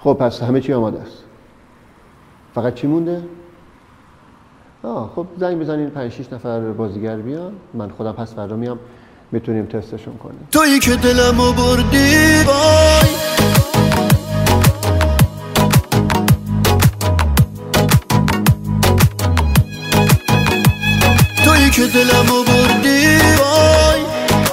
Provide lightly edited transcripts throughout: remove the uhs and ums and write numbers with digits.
خب پس همه چی آماده است. فقط چی مونده؟ خب زنگ بزنین 5-6 نفر بازیگر بیان، من خودم پس فردا میام، میتونیم تستشون کنیم. تویی که دلمو بردی وای، تویی که دلمو بردی وای،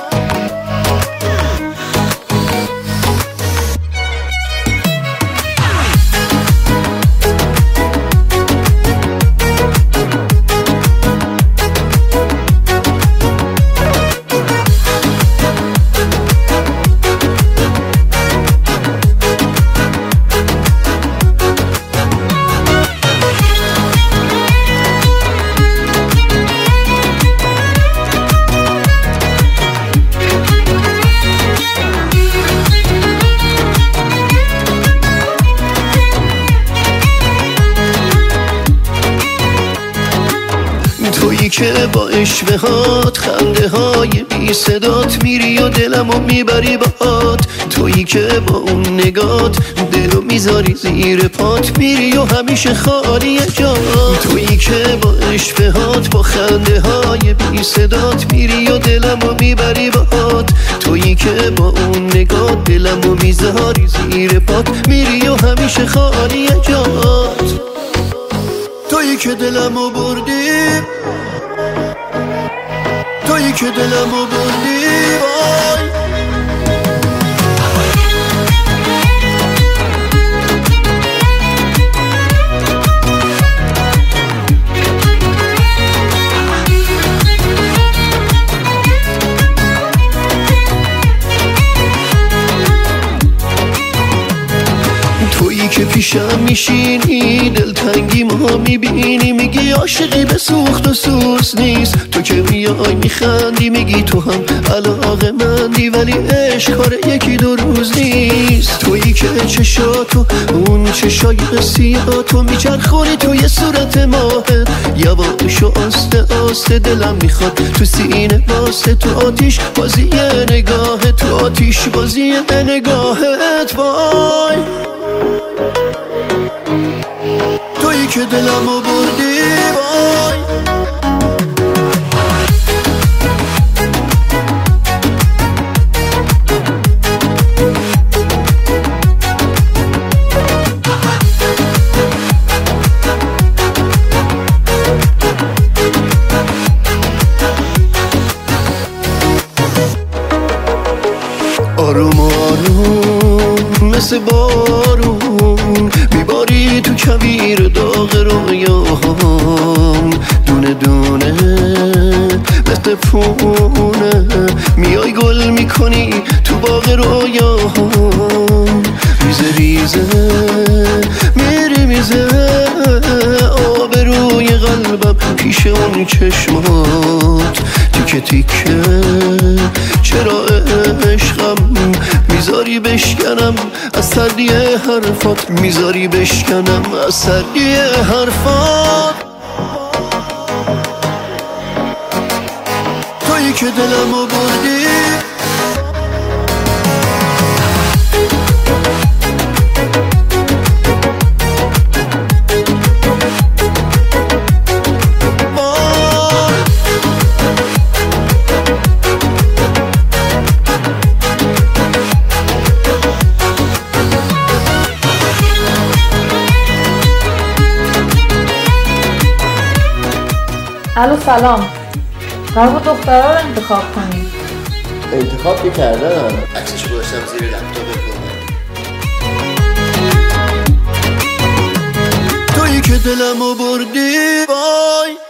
تویی که با اشوهات خنده های بی صدات میری و دلمو میبری باهات، تویی که با اون نگات دلو میذاری زیر پات، میری و همیشه خالی جات، تویی که با اشوهات با خنده های بی صدات میری و دلمو میبری باهات، تویی که با اون نگات دلمو میذاری زیر پات، میری و همیشه خالی جات، تویی که دلمو بردی، تویی که دلمو بردی وای، تویی که پیشم میشینی دلتنگی ما میبینی، میگی عاشقی به سوخت و سوز نیست، تو که میای میخندی میگی تو هم علاقه مندی، ولی عشق کار یکی دو روز نیست، تویی که چشاتو اون چشای سیاهاتو میچرخونی توی صورت ماهت، یواش و آسته آسته دلم میخواد تو سینه واسه، تو آتیش بازی نگاهت، تو آتیش بازی نگاهت وای، تویی که دلمو بردی وای، آروم آروم مثل بارون میباری تو کویر داغ رویاهام، دونه دونه مثل پونه میای گل میکنی تو باغ رویاهام، ریزه ریزه میری میزه آب روی قلبم پیش اون چشمات، تیکه تیکه چرا عشقم میذاری بشکنم از سردی حرفات، میذاری بشکنم از سردی حرفات، تویی که دلمو بردی، الو سلام، قرار بود دخترها رو انتخاب کنیم. انتخاب که کردم، عکسش گذاشتم زیر لپتاپ تویی که دلمو بردی وای.